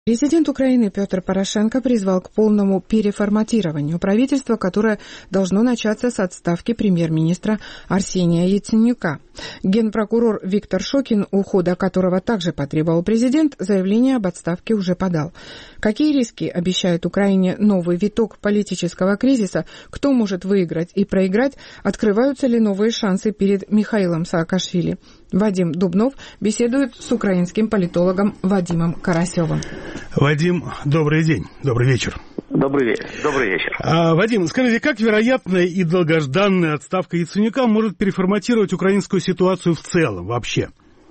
Президент Украины Петр Порошенко призвал к полному переформатированию правительства, которое должно начаться с отставки премьер-министра Арсения Яценюка. Генпрокурор Виктор Шокин, ухода которого также потребовал президент, заявление об отставке уже подал. Какие риски обещает Украине новый виток политического кризиса, кто может выиграть и проиграть, открываются ли новые шансы перед Михаилом Саакашвили? Вадим Дубнов беседует с украинским политологом Вадимом Карасевым. Вадим, добрый день, добрый вечер. Добрый вечер. Вадим, скажите, как вероятная и долгожданная отставка Яценюка может переформатировать украинскую ситуацию в целом вообще?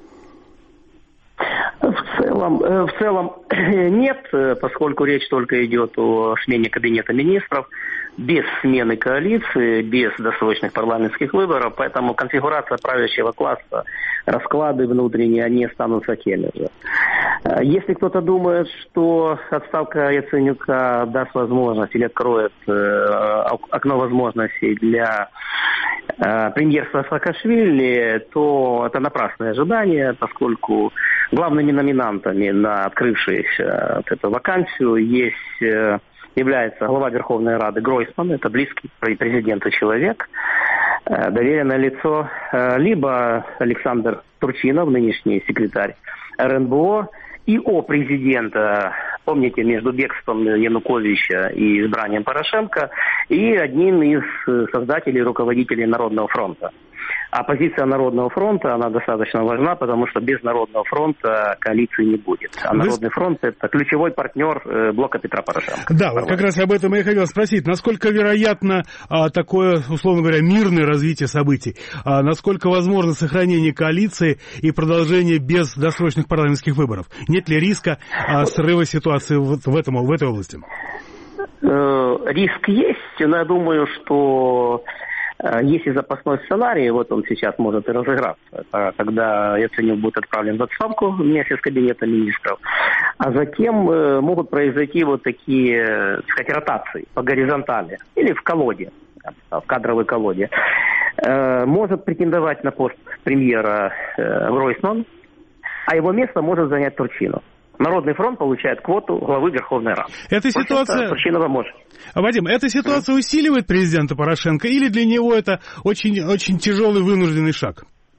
В целом нет, поскольку речь только идет о смене кабинета министров, без смены коалиции, без досрочных парламентских выборов, поэтому конфигурация правящего класса, расклады внутренние, они останутся теми же. Если кто-то думает, что отставка Яценюка даст возможность или откроет окно возможностей для премьерства Саакашвили, то это напрасное ожидание, поскольку главными номинантами на открывшуюся эту вакансию является глава Верховной Рады Гройсман, это близкий президенту человек, доверенное лицо, либо Александр Турчинов, нынешний секретарь РНБО, ИО президента, помните, между бегством Януковича и избранием Порошенко, и одним из создателей и руководителей Народного фронта. А позиция Народного фронта, она достаточно важна, потому что без Народного фронта коалиции не будет. А Народный фронт – это ключевой партнер блока Петра Порошенко. Да, вот как раз об этом я хотел спросить. Насколько вероятно такое, условно говоря, мирное развитие событий? Насколько возможно сохранение коалиции и продолжение без досрочных парламентских выборов? Нет ли риска срыва ситуации в этой области? Риск есть, но я думаю, что есть и запасной сценарий, вот он сейчас может и разыграться. Это когда Яценюк будет отправлен в отставку вместе с кабинетом министров, а затем могут произойти вот такие, так сказать, ротации по горизонтали или в колоде, в кадровой колоде. Может претендовать на пост премьера Гройсман, а его место может занять Турчинов. Народный фронт получает квоту главы Верховной Рады. Эта ситуация... Вадим, эта ситуация усиливает президента Порошенко или для него это очень, очень тяжелый вынужденный шаг?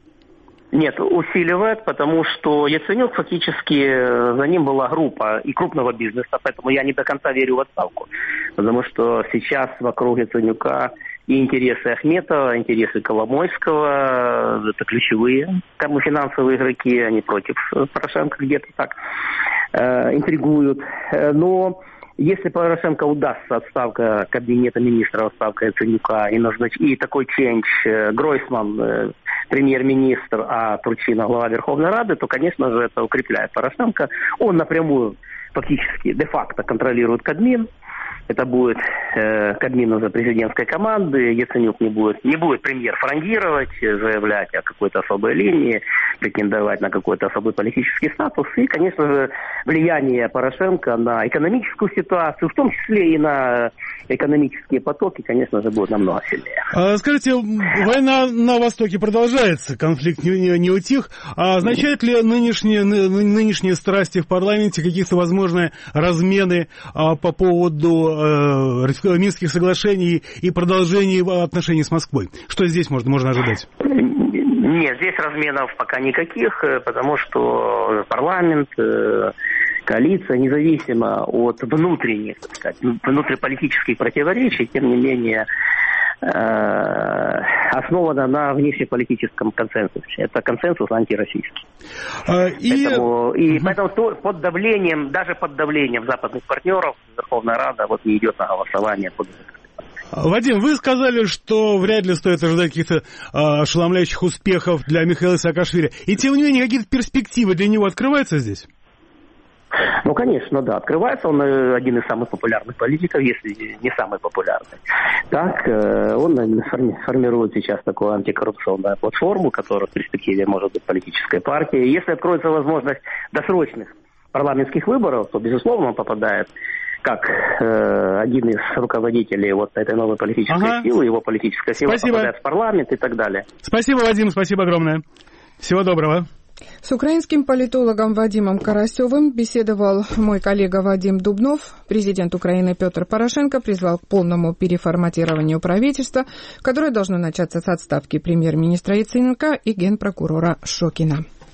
Нет, усиливает, потому что Яценюк фактически, за ним была группа и крупного бизнеса, поэтому я не до конца верю в отставку. Потому что сейчас вокруг Яценюка и интересы Ахметова, интересы Коломойского, это ключевые финансовые игроки, они против Порошенко где-то так интригуют. Но если Порошенко удастся отставка кабинета министра, отставка Яценюка и такой ченч Гройсман, премьер-министр, а Турчинов глава Верховной Рады, то, конечно же, это укрепляет Порошенко. Он напрямую, фактически, де-факто контролирует Кабмин. Это будет Кабмин уже президентской команды. Яценюк не будет премьер франгировать, заявлять о какой-то особой линии, претендовать на какой-то особый политический статус. И, конечно же, влияние Порошенко на экономическую ситуацию, в том числе и на экономические потоки, конечно же, будет намного сильнее. Скажите, война на Востоке продолжается, конфликт не утих. А означает ли нынешние страсти в парламенте какие-то возможные размены по поводу Минских соглашений и продолжения отношений с Москвой? Что здесь можно ожидать? Нет, здесь разменов пока никаких, потому что парламент, коалиция, независимо от внутренних, так сказать, внутриполитических противоречий, тем не менее, основана на внешнеполитическом консенсусе. Это консенсус антироссийский. Поэтому под давлением, даже под давлением западных партнеров Верховная Рада не идет на голосование под это. Вадим, вы сказали, что вряд ли стоит ожидать каких-то ошеломляющих успехов для Михаила Саакашвили. И тем не менее, какие-то перспективы для него открываются здесь? Ну, конечно, да. Открывается он один из самых популярных политиков, если не самый популярный. Так, он формирует сейчас такую антикоррупционную платформу, которая в перспективе может быть политической партией. Если откроется возможность досрочных парламентских выборов, то, безусловно, он попадает как один из руководителей этой новой политической силы, его политическая сила попадает в парламент и так далее. Спасибо, Вадим, спасибо огромное. Всего доброго. С украинским политологом Вадимом Карасевым беседовал мой коллега Вадим Дубнов. Президент Украины Петр Порошенко призвал к полному переформатированию правительства, которое должно начаться с отставки премьер-министра Яценюка и генпрокурора Шокина.